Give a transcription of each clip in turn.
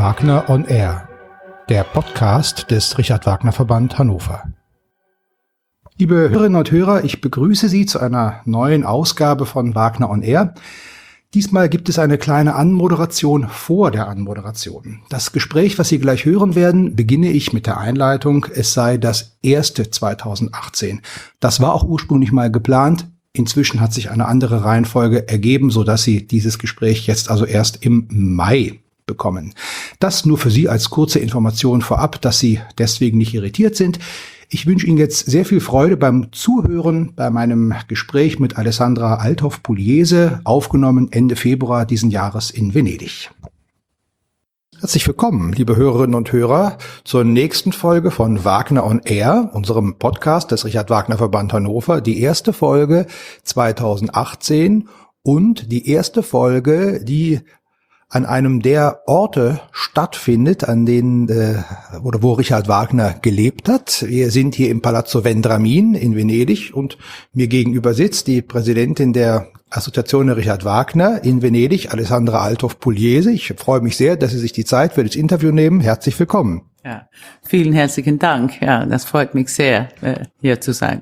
Wagner on Air, der Podcast des Richard Wagner Verband Hannover. Liebe Hörerinnen und Hörer, ich begrüße Sie zu einer neuen Ausgabe von Wagner on Air. Diesmal gibt es eine kleine Anmoderation vor der Anmoderation. Das Gespräch, was Sie gleich hören werden, beginne ich mit der Einleitung, es sei das erste 2018. Das war auch ursprünglich mal geplant. Inzwischen hat sich eine andere Reihenfolge ergeben, sodass Sie dieses Gespräch jetzt also erst im Mai bekommen. Das nur für Sie als kurze Information vorab, dass Sie deswegen nicht irritiert sind. Ich wünsche Ihnen jetzt sehr viel Freude beim Zuhören bei meinem Gespräch mit Alessandra Althoff-Pugliese, aufgenommen Ende Februar diesen Jahres in Venedig. Herzlich willkommen, liebe Hörerinnen und Hörer, zur nächsten Folge von Wagner on Air, unserem Podcast des Richard Wagner Verband Hannover, die erste Folge 2018 und die erste Folge, die an einem der Orte stattfindet, an denen oder wo Richard Wagner gelebt hat. Wir sind hier im Palazzo Vendramin in Venedig und mir gegenüber sitzt die Präsidentin der Assoziation Richard Wagner in Venedig, Alessandra Althoff-Pugliese. Ich freue mich sehr, dass Sie sich die Zeit für das Interview nehmen. Herzlich willkommen. Ja, vielen herzlichen Dank. Ja, das freut mich sehr, hier zu sein.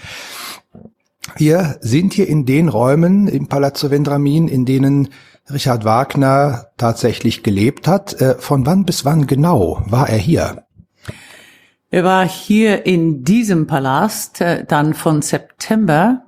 Wir sind hier in den Räumen im Palazzo Vendramin, in denen Richard Wagner tatsächlich gelebt hat. Von wann bis wann genau war er hier? Er war hier in diesem Palast dann von September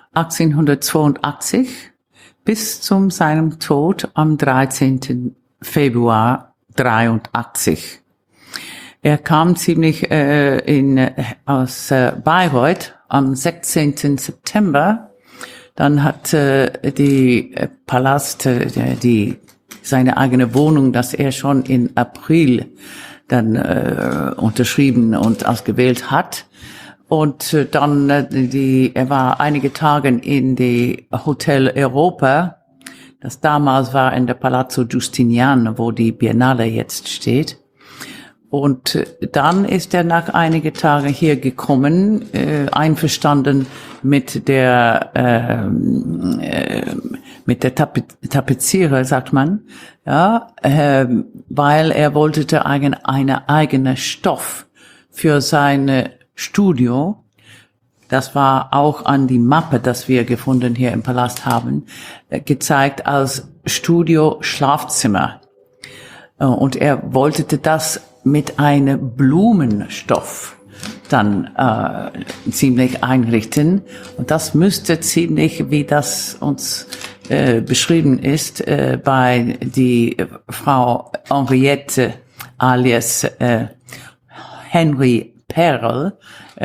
1882 bis zu seinem Tod am 13. Februar 83. Er kam ziemlich aus Bayreuth am 16. September. Dann hat die Palast seine eigene Wohnung, das er schon in April dann unterschrieben und ausgewählt hat. Und dann er war einige Tage in die Hotel Europa, das damals war in der Palazzo Giustiniano, wo die Biennale jetzt steht. Und dann ist er nach einigen Tagen hier gekommen, einverstanden mit der Tapezierer, sagt man, ja, weil er wollte eine eigene Stoff für sein Studio. Das war auch an die Mappe, das wir gefunden hier im Palast haben, gezeigt als Studio-Schlafzimmer. Und er wollte das mit einem Blumenstoff dann ziemlich einrichten. Und das müsste ziemlich, wie das uns beschrieben ist, bei die Frau Henriette alias Henry Perl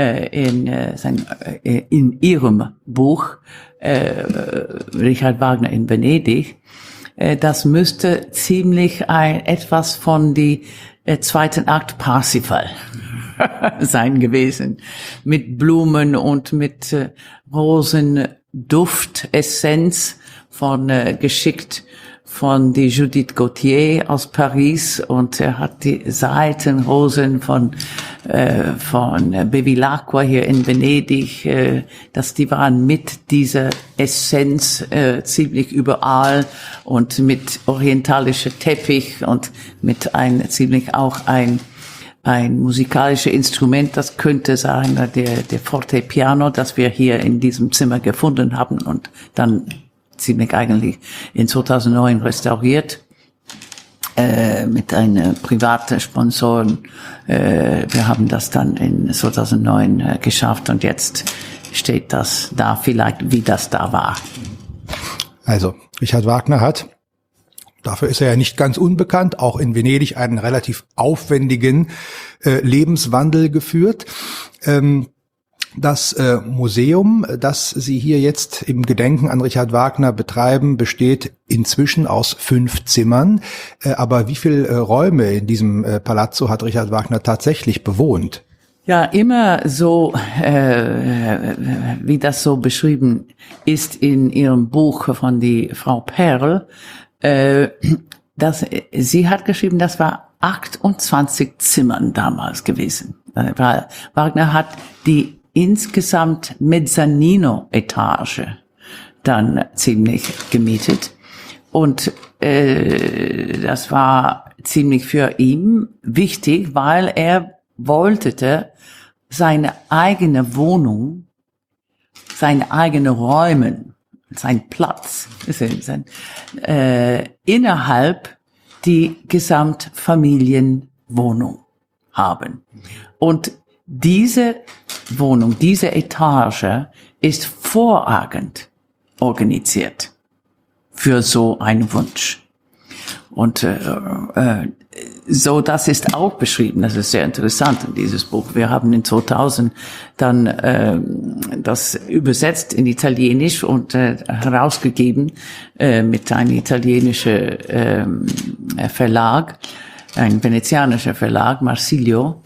in ihrem Buch Richard Wagner in Venedig. Das müsste ziemlich etwas von die zweiten Akt Parsifal sein gewesen. Mit Blumen und mit Rosenduft-Essenz geschickt von die Judith Gautier aus Paris, und er hat die Seitenrosen von Bevilacqua hier in Venedig, dass die waren mit dieser Essenz ziemlich überall und mit orientalischer Teppich und mit ein musikalisches Instrument, das könnte sein der Fortepiano, das wir hier in diesem Zimmer gefunden haben und dann ziemlich eigentlich in 2009 restauriert, mit einem privaten Sponsor. Wir haben das dann in 2009 geschafft und jetzt steht das da vielleicht, wie das da war. Also, Richard Wagner hat, dafür ist er ja nicht ganz unbekannt, auch in Venedig einen relativ aufwendigen Lebenswandel geführt. Das Museum, das Sie hier jetzt im Gedenken an Richard Wagner betreiben, besteht inzwischen aus 5 Zimmern. Aber wie viele Räume in diesem Palazzo hat Richard Wagner tatsächlich bewohnt? Ja, immer so, wie das so beschrieben ist in Ihrem Buch von die Frau Perl, sie hat geschrieben, das war 28 Zimmern damals gewesen. Wagner hat die insgesamt Mezzanino-Etage dann ziemlich gemietet. Und das war ziemlich für ihn wichtig, weil er wollte seine eigene Wohnung, seine eigenen Räume, sein Platz, innerhalb die Gesamtfamilienwohnung haben. Und diese Wohnung, diese Etage ist vorragend organisiert für so einen Wunsch. Und so, das ist auch beschrieben. Das ist sehr interessant in dieses Buch. Wir haben in 2000 dann das übersetzt in Italienisch und herausgegeben mit einem italienischen Verlag, ein venezianischer Verlag, Marsilio.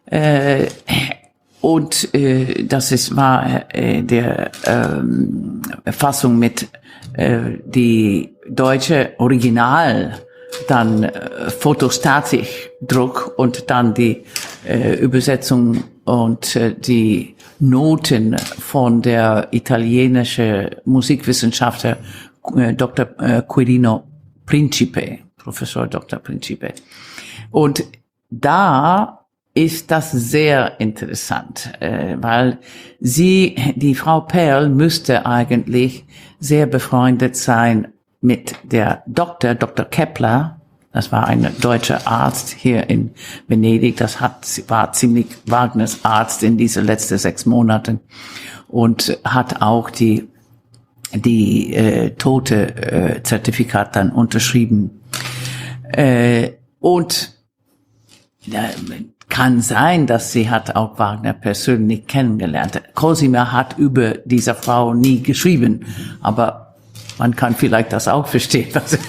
Und das war der Fassung mit die deutsche Original, dann Fotostatikdruck und dann die Übersetzung und die Noten von der italienischen Musikwissenschaftler Dr. Quirino Principe, Professor Dr. Principe. Und da ist das sehr interessant, weil die Frau Perl müsste eigentlich sehr befreundet sein mit der Dr. Kepler. Das war ein deutscher Arzt hier in Venedig. War ziemlich Wagners Arzt in diese letzten 6 Monaten und hat auch die Tote Zertifikat dann unterschrieben. Und kann sein, dass sie hat auch Wagner persönlich kennengelernt. Cosima hat über diese Frau nie geschrieben, aber man kann vielleicht das auch verstehen.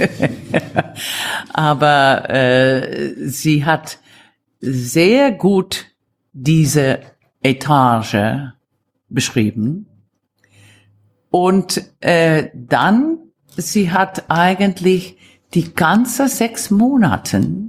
Aber sie hat sehr gut diese Etage beschrieben. Und dann, sie hat eigentlich die ganze 6 Monaten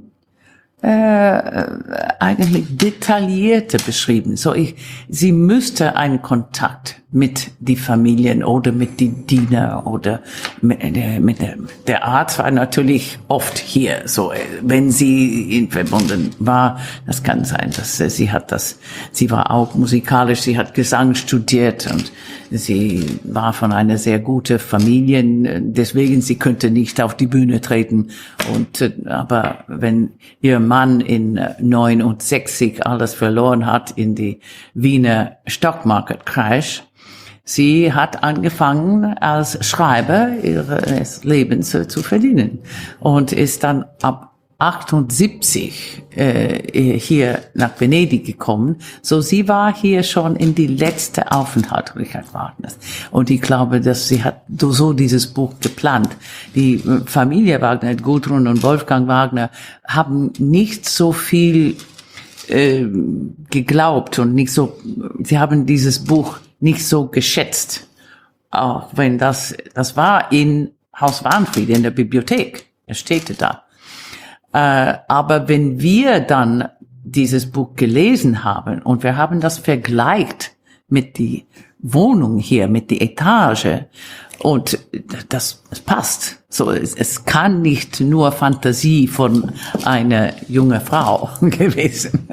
eigentlich detaillierte beschrieben. Sie müsste einen Kontakt mit die Familien oder mit die Diener oder der Arzt war natürlich oft hier. So, wenn sie in verbunden war, das kann sein, dass sie war auch musikalisch, sie hat Gesang studiert und sie war von einer sehr guten Familie, deswegen sie könnte nicht auf die Bühne treten. Aber wenn ihr Mann in 69 alles verloren hat in die Wiener Stock Market Crash, sie hat angefangen als Schreiber ihres Lebens zu verdienen und ist dann ab 78 hier nach Venedig gekommen. So, sie war hier schon in die letzte Aufenthalt Richard Wagners. Und ich glaube, dass sie hat so dieses Buch geplant. Die Familie Wagner, Gudrun und Wolfgang Wagner, haben nicht so viel geglaubt und sie haben dieses Buch nicht so geschätzt. Auch wenn das war in Haus Wahnfried, in der Bibliothek. Es steht da. Aber wenn wir dann dieses Buch gelesen haben und wir haben das vergleicht mit die Wohnung hier, mit die Etage und das passt. So, es kann nicht nur Fantasie von einer jungen Frau gewesen.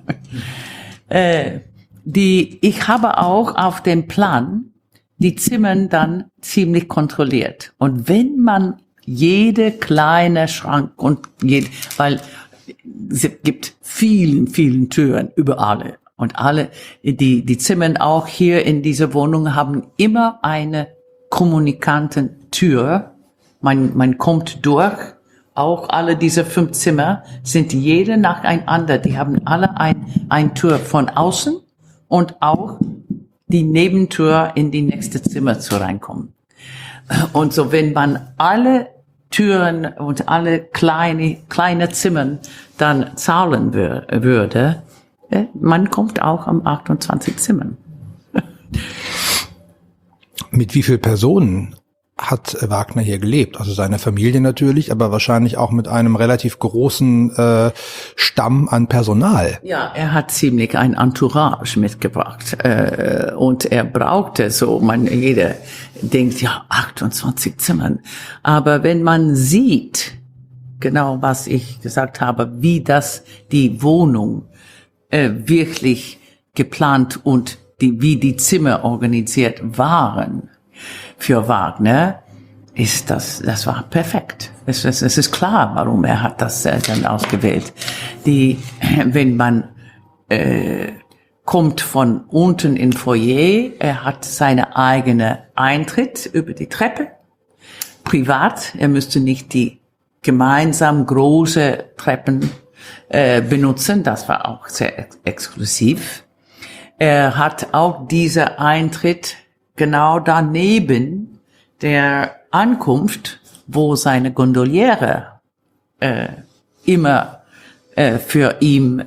Ich habe auch auf dem Plan die Zimmer dann ziemlich kontrolliert. Und wenn man jede kleine Schrank weil es gibt vielen Türen überall. Und alle, die Zimmer auch hier in dieser Wohnung haben immer eine Kommunikantentür. Man kommt durch. Auch alle diese 5 Zimmer sind jede nacheinander. Die haben alle ein Tür von außen und auch die Nebentür in die nächste Zimmer zu reinkommen. Und so, wenn man alle Türen und alle kleine Zimmern dann zahlen würde, man kommt auch am 28 Zimmern. Mit wie vielen Personen hat Wagner hier gelebt? Also seine Familie natürlich, aber wahrscheinlich auch mit einem relativ großen Stamm an Personal. Ja, er hat ziemlich ein Entourage mitgebracht und er brauchte so, jeder denkt, ja, 28 Zimmern. Aber wenn man sieht, genau was ich gesagt habe, wie die Wohnung wirklich geplant und wie die Zimmer organisiert waren für Wagner, das war perfekt. Es ist klar, warum er hat das dann ausgewählt. Wenn man kommt von unten in Foyer, er hat seine eigene Eintritt über die Treppe, privat, er müsste nicht die gemeinsam große Treppen benutzen, das war auch sehr exklusiv. Er hat auch diesen Eintritt genau daneben der Ankunft, wo seine Gondoliere immer für ihn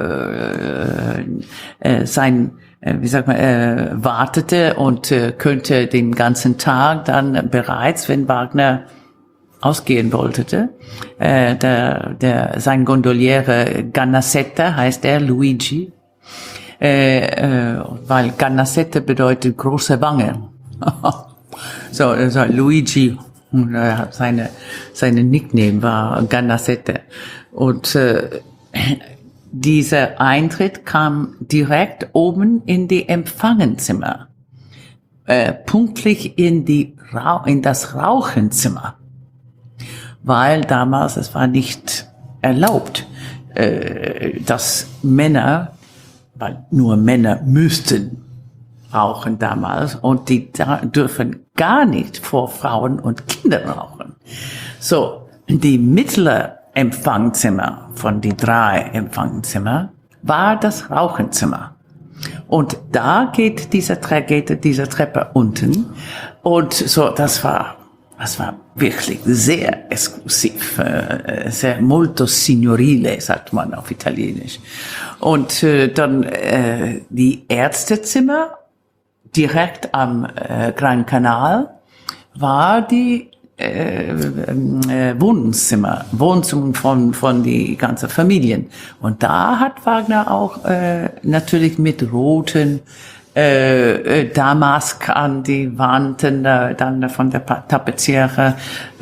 wartete und könnte den ganzen Tag dann bereits, wenn Wagner ausgehen wollte, sein Gondoliere Gannassetta heißt er, Luigi, weil Gannassetta bedeutet große Wange. So Luigi, seine Nickname war Gannassetta. Und dieser Eintritt kam direkt oben in die Empfangenzimmer, pünktlich in das Rauchenzimmer, weil damals es war nicht erlaubt, dass Männer, weil nur Männer müssten rauchen damals und die dürfen gar nicht vor Frauen und Kindern rauchen. So, die mittlere Empfangzimmer von die 3 Empfangzimmer war das Rauchenzimmer. Und da geht diese Treppe unten. Und so, das war wirklich sehr exklusiv, sehr molto signorile, sagt man auf Italienisch. Und dann die Ärztezimmer direkt am Gran Canal war die Wohnzimmer von die ganzen Familien. Und da hat Wagner auch natürlich mit roten Damask an die Wanden dann von der Tapeziere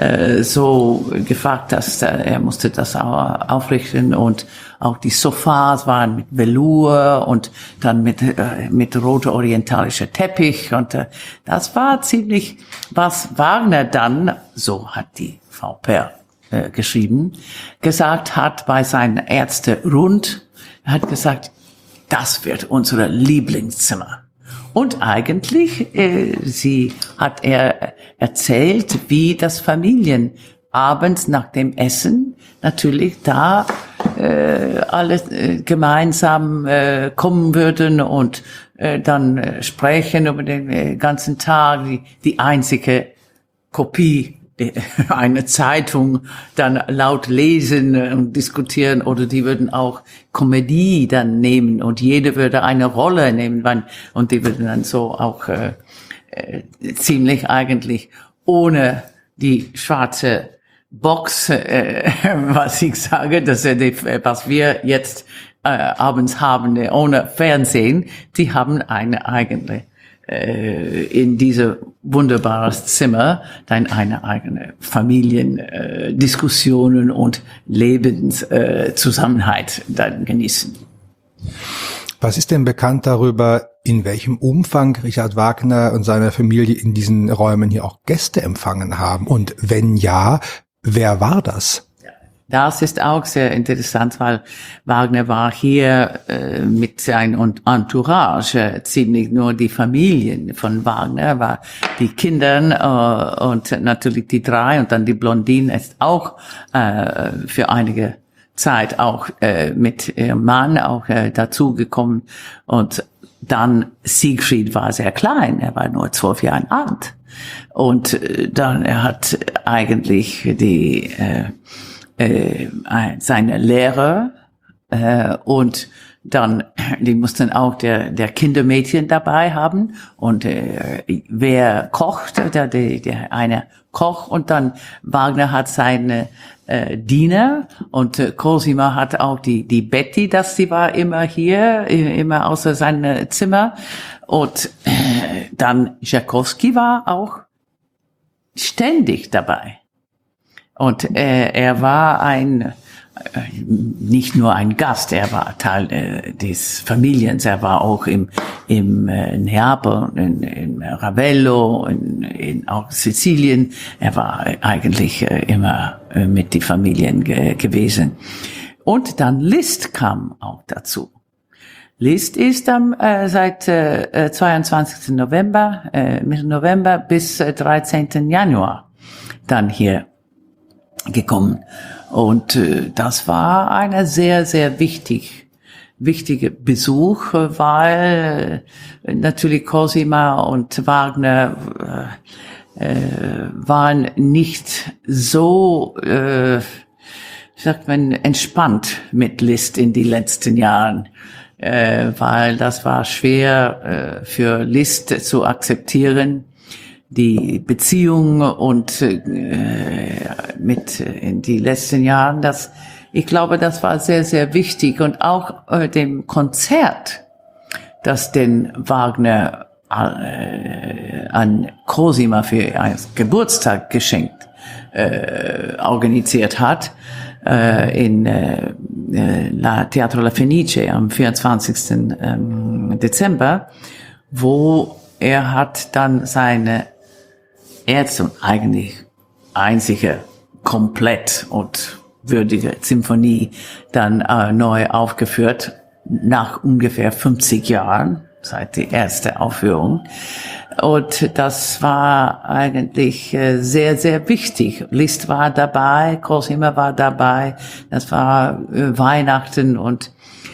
so gefragt, dass er musste das auch aufrichten und auch die Sofas waren mit Velour und dann mit roter orientalischer Teppich und das war ziemlich, was Wagner dann, so hat die Frau Perr geschrieben, gesagt hat bei seinen Ärzte rund, er hat gesagt, das wird unser Lieblingszimmer. Und eigentlich, hat er erzählt, wie das Familien abends nach dem Essen natürlich da alle gemeinsam kommen würden und dann sprechen über den ganzen Tag, die einzige Kopie eine Zeitung dann laut lesen und diskutieren oder die würden auch Komödie dann nehmen und jede würde eine Rolle nehmen und die würden dann so auch ziemlich eigentlich ohne die schwarze Box, was ich sage, dass was wir jetzt abends haben ohne Fernsehen, die haben eine eigene in diese wunderbares Zimmer dann eine eigene Familiendiskussionen und Lebenszusammenhalt dann genießen. Was ist denn bekannt darüber, in welchem Umfang Richard Wagner und seine Familie in diesen Räumen hier auch Gäste empfangen haben? Und wenn ja, wer war das? Das ist auch sehr interessant, weil Wagner war hier mit seinem Entourage, ziemlich nur die Familien von Wagner, war die Kinder und natürlich die 3 und dann die Blondine ist auch für einige Zeit auch mit ihrem Mann auch dazugekommen und dann Siegfried war sehr klein, er war nur 12 Jahre alt und dann er hat eigentlich seine Lehrer und Dann, die mussten auch der Kindermädchen dabei haben und wer kocht, der eine Koch und dann Wagner hat seine Diener und Cosima hat auch die Betty, sie war immer hier, immer außer seinem Zimmer und dann Tschaikowski war auch ständig dabei und er war nicht nur ein Gast, er war Teil des Familiens, er war auch im Neapel, in Ravello, auch Sizilien, er war eigentlich immer mit die Familien gewesen. Und dann Liszt kam auch dazu. Liszt ist seit 22. November, Mitte November bis 13. Januar dann hier gekommen. Und das war eine sehr, sehr wichtige Besuch, weil natürlich Cosima und Wagner waren nicht so, sagt man, entspannt mit Liszt in die letzten Jahren, weil das war schwer für Liszt zu akzeptieren. Die Beziehung und mit in die letzten Jahren, ich glaube, das war sehr, sehr wichtig und auch dem Konzert, das den Wagner an Cosima für einen Geburtstag geschenkt organisiert hat in Teatro La Fenice am 24. Dezember, wo er hat dann seine erste und eigentlich einzige komplett und würdige Symphonie dann neu aufgeführt, nach ungefähr 50 Jahren, seit die erste Aufführung. Und das war eigentlich sehr, sehr wichtig. Liszt war dabei, Cosima war dabei, das war Weihnachten und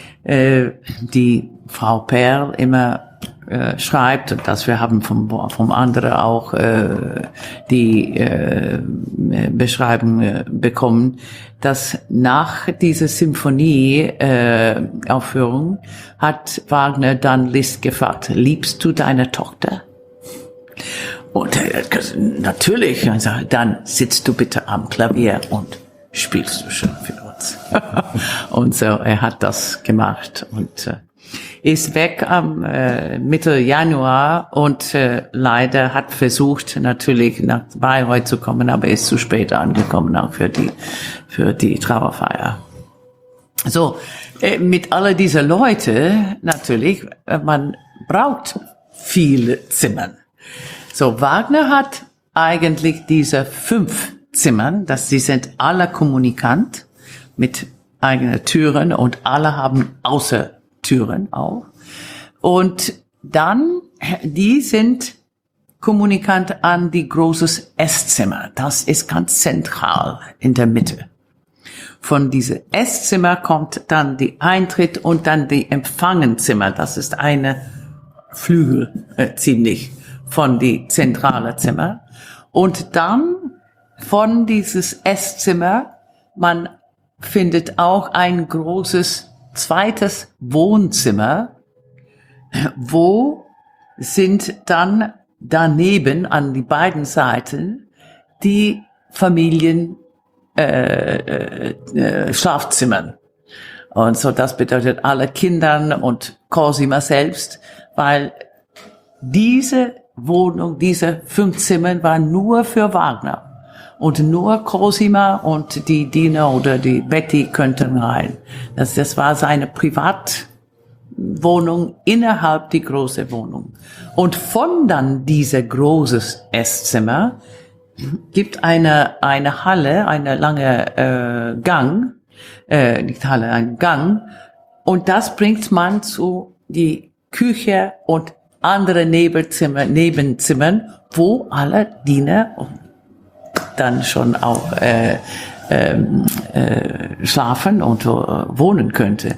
die Frau Perl immer schreibt, und das wir haben vom anderen auch die Beschreibung bekommen, dass nach dieser Symphonie Aufführung hat Wagner dann Liszt gefragt: Liebst du deine Tochter? Und natürlich, also, dann sitzt du bitte am Klavier und spielst du schon für uns. Und so, er hat das gemacht und ist weg am Mitte Januar und leider hat versucht natürlich nach Bayreuth zu kommen, aber ist zu spät angekommen auch für die Trauerfeier. So, mit all dieser Leute natürlich, man braucht viele Zimmer. So, Wagner hat eigentlich diese 5 Zimmern, sie sind alle kommunikant mit eigenen Türen und alle haben Außertüren auch. Und dann, die sind kommunikant an die großes Esszimmer. Das ist ganz zentral in der Mitte. Von diesem Esszimmer kommt dann die Eintritt und dann die Empfangenzimmer. Das ist eine Flügel ziemlich von die zentrale Zimmer. Und dann von dieses Esszimmer, man findet auch ein großes zweites Wohnzimmer, wo sind dann daneben an die beiden Seiten die Familien Schlafzimmern. Und so, das bedeutet alle Kindern und Cosima selbst, weil diese Wohnung, diese 5 Zimmer waren nur für Wagner. Und nur Cosima und die Diener oder die Betty könnten rein. Das war seine Privatwohnung innerhalb die große Wohnung. Und von dann dieser großes Esszimmer gibt eine Halle, eine lange Gang, nicht Halle, ein Gang. Und das bringt man zu die Küche und andere Nebenzimmern, wo alle Diener dann schon auch schlafen und wohnen könnte.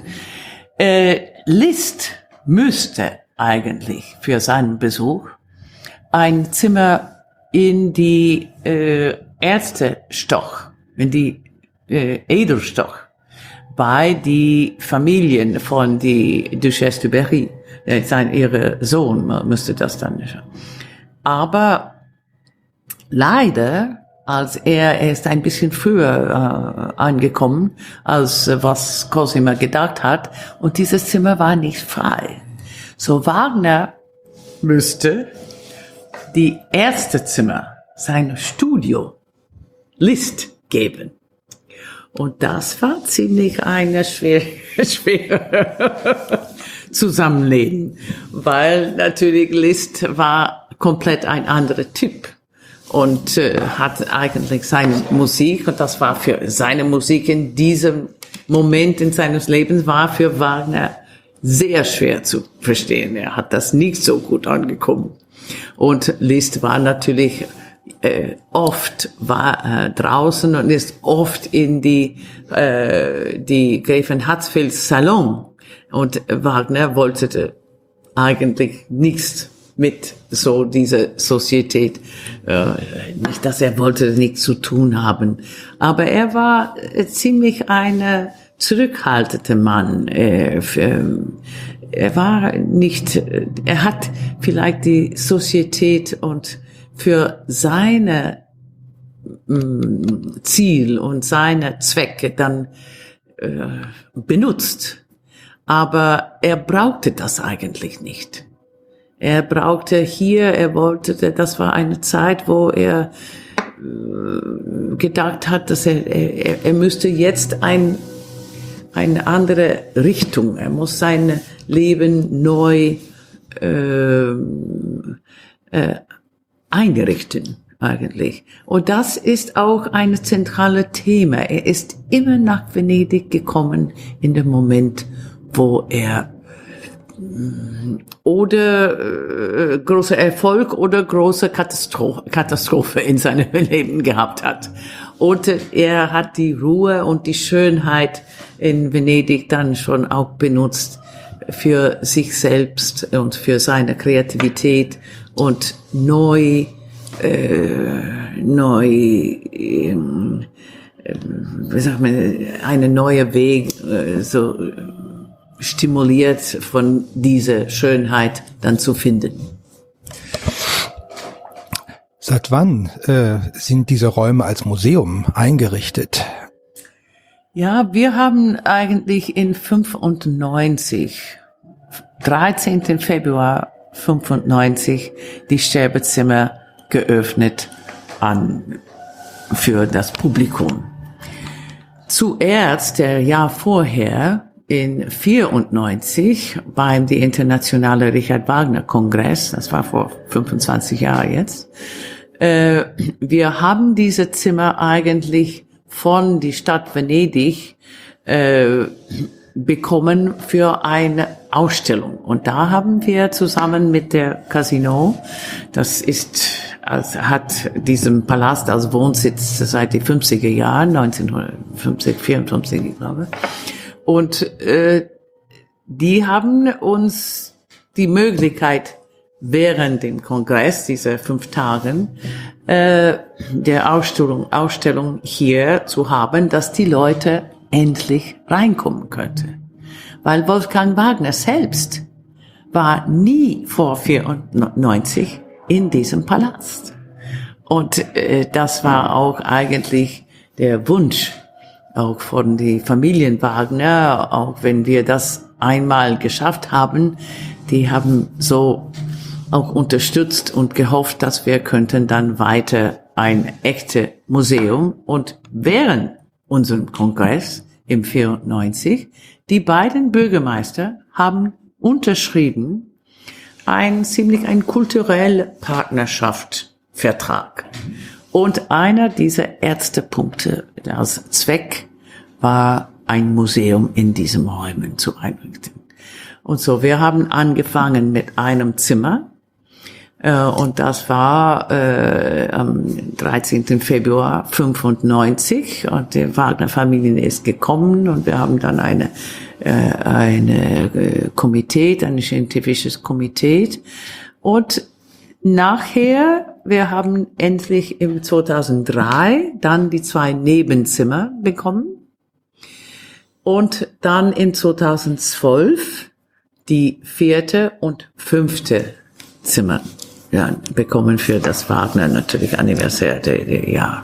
Liszt müsste eigentlich für seinen Besuch ein Zimmer in die Ärztestock, in die Edelstock bei die Familien von die Duchesse de Berry. Ihre Sohn müsste das dann nicht. Aber leider, als er ist ein bisschen früher angekommen, als was Cosima gedacht hat, und dieses Zimmer war nicht frei. So Wagner müsste die erste Zimmer, sein Studio, Liszt geben. Und das war ziemlich eine schwere Zusammenleben, weil natürlich Liszt war komplett ein anderer Typ und hat eigentlich seine Musik, und das war für seine Musik in diesem Moment in seines Lebens, war für Wagner sehr schwer zu verstehen. Er hat das nicht so gut angekommen. Und Liszt war natürlich oft draußen und ist oft in die Gräfin Hatzfelds Salon. Und Wagner wollte eigentlich nichts mit so dieser Sozietät, nicht, dass er wollte nichts zu tun haben, aber er war ziemlich ein zurückhaltender Mann. Er hat vielleicht die Sozietät und für seine Ziel und seine Zwecke dann benutzt. Aber er brauchte das eigentlich nicht. Er wollte, das war eine Zeit, wo er gedacht hat, dass er müsste jetzt eine andere Richtung, er muss sein Leben neu einrichten eigentlich. Und das ist auch ein zentrales Thema. Er ist immer nach Venedig gekommen in dem Moment, wo er oder großer Erfolg oder große Katastrophe in seinem Leben gehabt hat. Und er hat die Ruhe und die Schönheit in Venedig dann schon auch benutzt für sich selbst und für seine Kreativität und eine neue Weg, so stimuliert von dieser Schönheit dann zu finden. Seit wann sind diese Räume als Museum eingerichtet? Ja, wir haben eigentlich in 13. Februar 95 die Sterbezimmer geöffnet für das Publikum. Zuerst, der Jahr vorher, in 94 beim die internationale Richard Wagner Kongress, das war vor 25 Jahren jetzt, wir haben diese Zimmer eigentlich von die Stadt Venedig bekommen für eine Ausstellung. Und da haben wir zusammen mit der Casino, hat diesen Palast als Wohnsitz seit die 50er Jahren, 1950, 54, ich glaube. Und die haben uns die Möglichkeit während dem Kongress, diese 5 Tagen, der Ausstellung hier zu haben, dass die Leute endlich reinkommen könnte. Weil Wolfgang Wagner selbst war nie vor 94 in diesem Palast. Und das war auch eigentlich der Wunsch auch von die Familien Wagner, auch wenn wir das einmal geschafft haben, die haben so auch unterstützt und gehofft, dass wir könnten dann weiter ein echtes Museum. Und während unserem Kongress im 94, die beiden Bürgermeister haben unterschrieben ein kulturelle Partnerschaftsvertrag. Und einer dieser ersten Punkte als Zweck war, ein Museum in diesen Räumen zu einrichten. Und so, wir haben angefangen mit einem Zimmer, und das war am 13. Februar 95, und die Wagner-Familie ist gekommen, und wir haben dann ein scientifiches Komitee, und nachher, wir haben endlich im 2003 dann die 2 Nebenzimmer bekommen. Und dann in 2012 die 4. und 5. Zimmer bekommen für das Wagner natürlich anniversäre Jahr.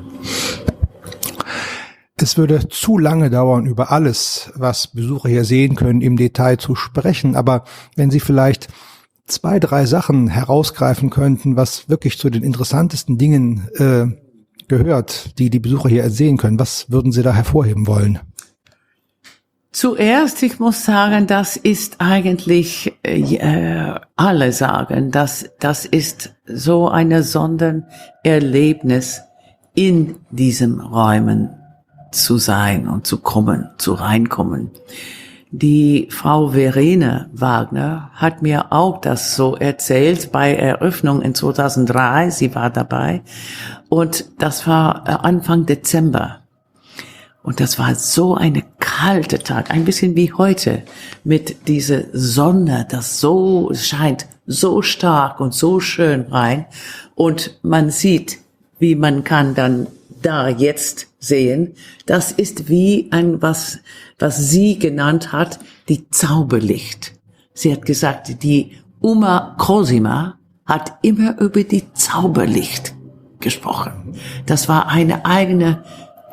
Es würde zu lange dauern, über alles, was Besucher hier sehen können, im Detail zu sprechen. Aber wenn Sie vielleicht 2, 3 Sachen herausgreifen könnten, was wirklich zu den interessantesten Dingen gehört, die die Besucher hier sehen können, was würden Sie da hervorheben wollen? Zuerst, ich muss sagen, das ist eigentlich, alle sagen, das ist so eine Sondererlebnis, in diesen Räumen zu sein und zu kommen, zu reinkommen. Die Frau Verena Wagner hat mir auch das so erzählt bei Eröffnung in 2003, sie war dabei, und das war Anfang Dezember. Und das war so eine kalte Tag, ein bisschen wie heute, mit dieser Sonne, das so scheint, so stark und so schön rein. Und man sieht, wie man kann dann da jetzt sehen, das ist wie was sie genannt hat, die Zauberlicht. Sie hat gesagt, die Uma Cosima hat immer über die Zauberlicht gesprochen. Das war eine eigene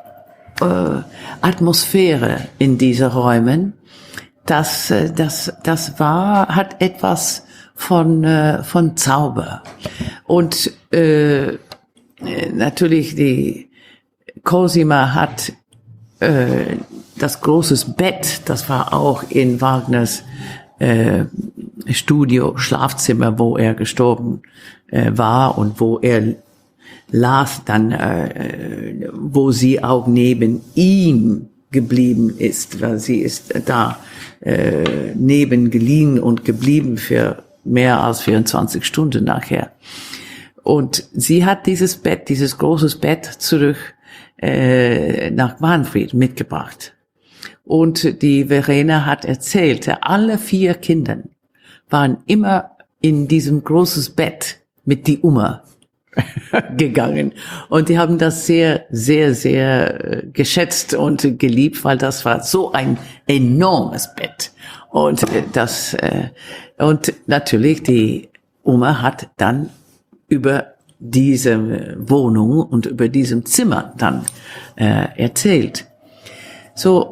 Atmosphäre in diese Räumen. Das hat etwas von Zauber. Und natürlich die Cosima hat das große Bett, das war auch in Wagners Studio, Schlafzimmer, wo er gestorben war und wo er las dann, wo sie auch neben ihm geblieben ist, weil sie ist da neben geliehen und geblieben für mehr als 24 Stunden nachher. Und sie hat dieses großes Bett zurück nach Wahnfried mitgebracht. Und die Verena hat erzählt, alle 4 Kinder waren immer in diesem großes Bett mit die Oma gegangen. Und die haben das sehr, sehr, sehr geschätzt und geliebt, weil das war so ein enormes Bett. Und und natürlich die Oma hat dann über diese Wohnung und über diesem Zimmer dann erzählt. So,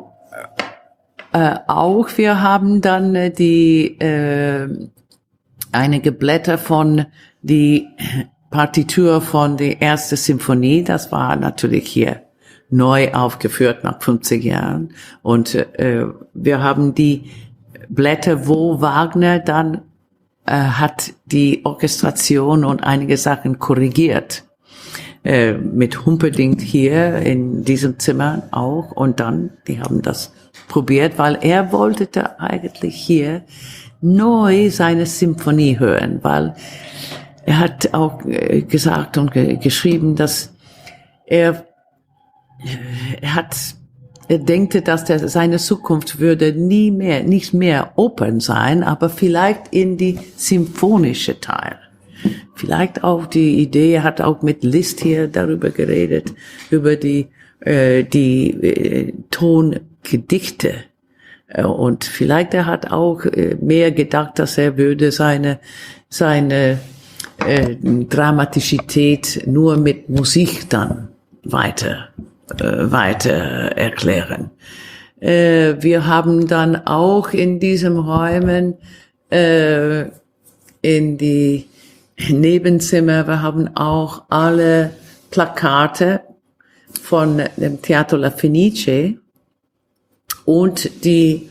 auch wir haben dann einige Blätter von die Partitur von der ersten Symphonie, das war natürlich hier neu aufgeführt nach 50 Jahren. Und wir haben die Blätter, wo Wagner dann hat die Orchestration und einige Sachen korrigiert. Mit Humperdinck hier in diesem Zimmer auch. Und dann, die haben das probiert, weil er wollte da eigentlich hier neu seine Symphonie hören, weil er hat auch gesagt und geschrieben, dass er denkte, dass seine Zukunft würde nicht mehr Opern sein, aber vielleicht in die symphonische Teil. Vielleicht auch die Idee, er hat auch mit Liszt hier darüber geredet, über die Tongedichte. Und vielleicht er hat auch mehr gedacht, dass er würde seine Dramatisität nur mit Musik dann weiter erklären. Wir haben dann auch in diesem Räumen in die Nebenzimmer, wir haben auch alle Plakate von dem Teatro La Fenice und die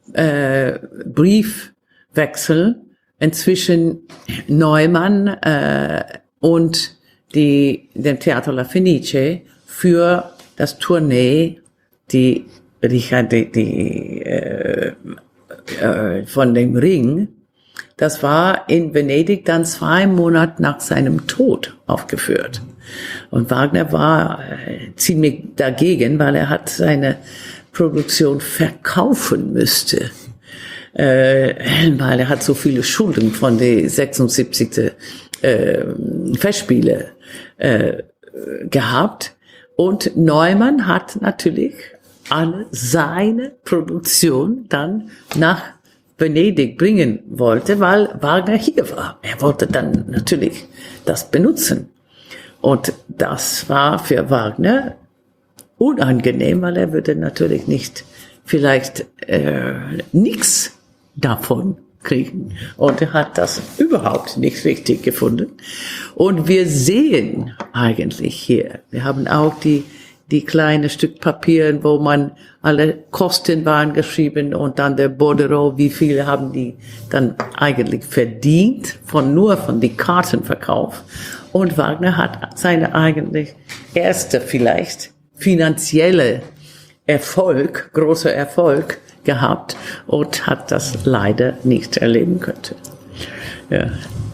Briefwechsel zwischen Neumann und dem Teatro La Fenice für das Tournee, die von dem Ring. Das war in Venedig dann 2 Monate nach seinem Tod aufgeführt. Und Wagner war ziemlich dagegen, weil er hat seine Produktion verkaufen müsste. Weil er hat so viele Schulden von den 76. Festspiele gehabt. Und Neumann hat natürlich alle seine Produktion dann nach Venedig bringen wollte, weil Wagner hier war. Er wollte dann natürlich das benutzen. Und das war für Wagner unangenehm, weil er würde natürlich nicht vielleicht nichts davon kriegen. Und er hat das überhaupt nicht richtig gefunden. Und wir sehen eigentlich hier, wir haben auch die kleine Stück Papier, wo man alle Kosten waren geschrieben und dann der Bordereau, wie viele haben die dann eigentlich verdient nur von die Kartenverkauf. Und Wagner hat seine eigentlich erste vielleicht finanzielle großer Erfolg gehabt und hat das leider nicht erleben können. Ja.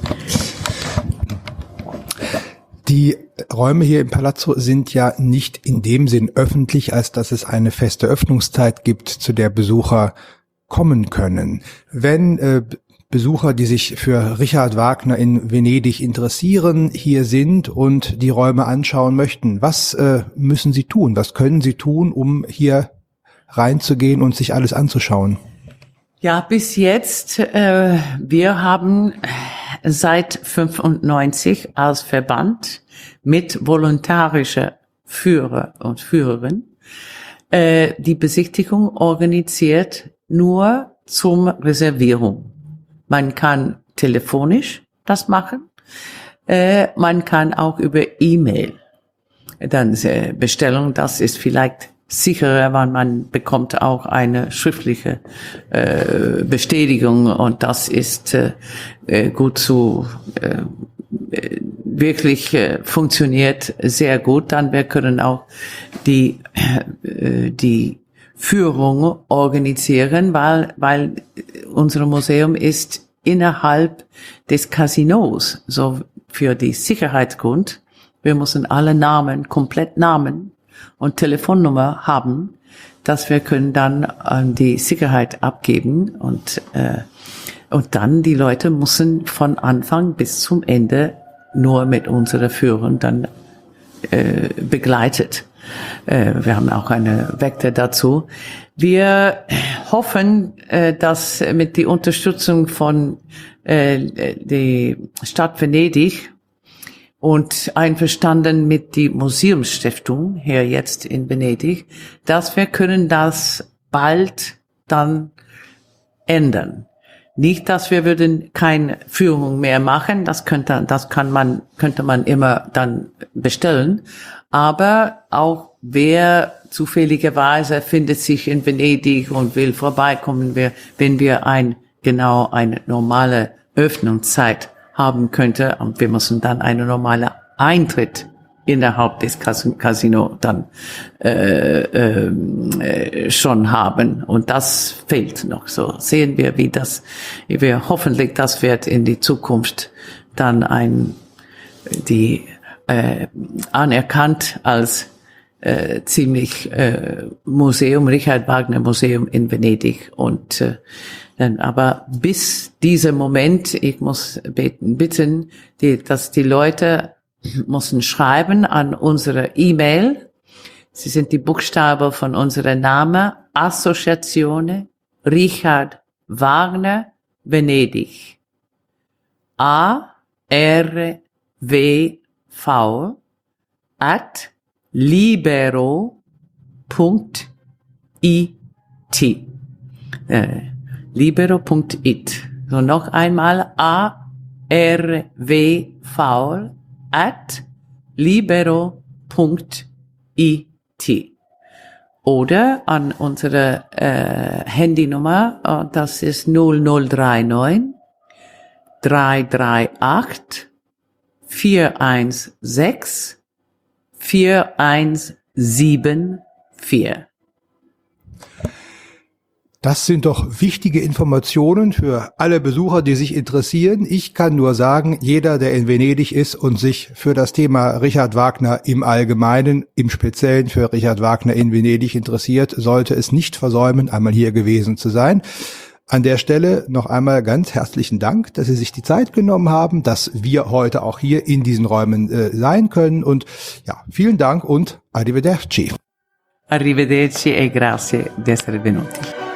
Die Räume hier im Palazzo sind ja nicht in dem Sinn öffentlich, als dass es eine feste Öffnungszeit gibt, zu der Besucher kommen können. Wenn Besucher, die sich für Richard Wagner in Venedig interessieren, hier sind und die Räume anschauen möchten, was müssen sie tun? Was können sie tun, um hier reinzugehen und sich alles anzuschauen? Ja, bis jetzt, wir haben seit 95 als Verband mit volontarischer Führer und Führerin die Besichtigung organisiert nur zum Reservierung. Man kann telefonisch das machen, man kann auch über E-Mail dann Bestellung, das ist vielleicht sicherer, weil man bekommt auch eine schriftliche Bestätigung und das ist gut zu wirklich funktioniert sehr gut. Dann wir können auch die Führung organisieren, weil unser Museum ist innerhalb des Casinos, so für die Sicherheitsgrund. Wir müssen alle Namen, komplett Namen und Telefonnummer haben, dass wir können dann an die Sicherheit abgeben und dann die Leute müssen von Anfang bis zum Ende nur mit unserer Führung dann begleitet. Wir haben auch eine Wächter dazu. Wir hoffen, dass mit der Unterstützung von der Stadt Venedig und einverstanden mit die Museumsstiftung hier jetzt in Venedig, dass wir können das bald dann ändern. Nicht, dass wir würden keine Führung mehr machen, könnte man immer dann bestellen, aber auch wer zufälligerweise findet sich in Venedig und will vorbeikommen, wenn wir eine normale Öffnungszeit haben könnte und wir müssen dann eine normale Eintritt innerhalb des Casino dann schon haben und das fehlt noch. So sehen wir hoffentlich, das wird in die Zukunft dann anerkannt als ziemlich Richard Wagner Museum in Venedig und aber bis dieser Moment, ich muss bitten, dass die Leute müssen schreiben an unsere E-Mail. Sie sind die Buchstaben von unserem Namen. Associazione Richard Wagner Venedig. @libero.it. Libero.it. So noch einmal arwv@libero.it. Oder an unsere Handynummer, das ist 0039 338 416 4174. Das sind doch wichtige Informationen für alle Besucher, die sich interessieren. Ich kann nur sagen, jeder, der in Venedig ist und sich für das Thema Richard Wagner im Allgemeinen, im Speziellen für Richard Wagner in Venedig interessiert, sollte es nicht versäumen, einmal hier gewesen zu sein. An der Stelle noch einmal ganz herzlichen Dank, dass Sie sich die Zeit genommen haben, dass wir heute auch hier in diesen Räumen sein können. Und ja, vielen Dank und arrivederci. Arrivederci e grazie di essere venuti.